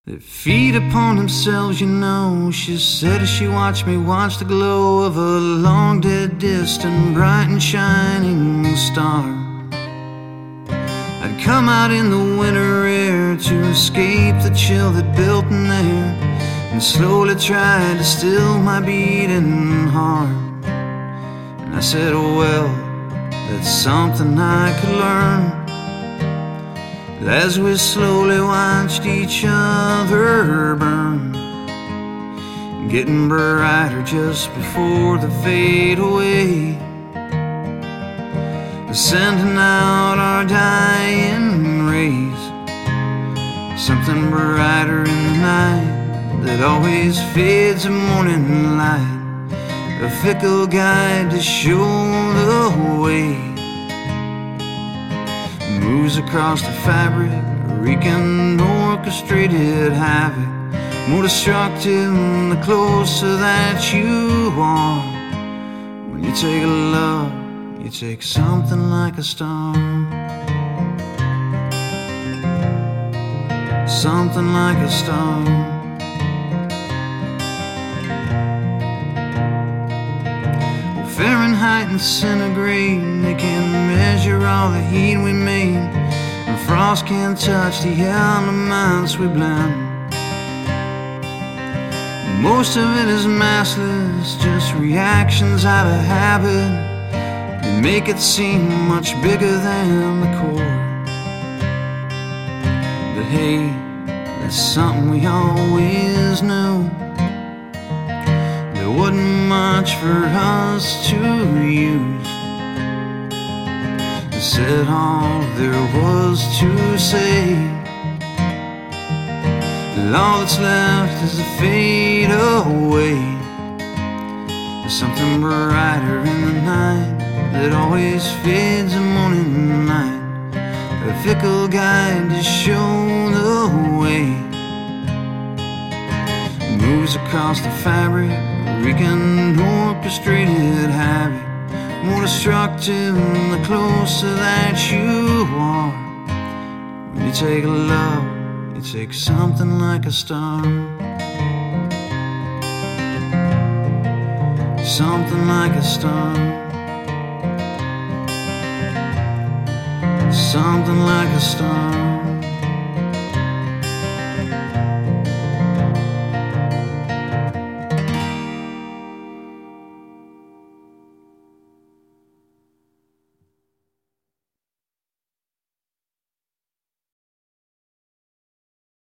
They feed upon themselves, you know, she said as she watched me watch the glow of a long dead, distant, bright and shining star. I'd come out in the winter air to escape the chill that built in there, and slowly tried to still my beating heart. And I said, oh well, that's something I could learn. As we slowly watched each other burn, getting brighter just before the fade away, sending out our dying rays. Something brighter in the night that always fades in morning light, a fickle guide to show the way. Moves across the fabric, wreaking orchestrated havoc, more destructive the closer that you are. When you take a love, you take something like a star. Something like a star. Fahrenheit and centigrade, they can't measure all the heat we made, and frost can't touch the elements we blend. Most of it is massless, just reactions out of habit that make it seem much bigger than the core. But hey, that's something we always knew. There wasn't much for us to use. I said all there was to say, and all that's left is to fade away. There's something brighter in the night that always fades in morning light, a fickle guide to show the way. Moves across the fabric, wreaking orchestrated havoc, more destructive the closer that you are. When you take a love, you take something like a star. Something like a star. Something like a star.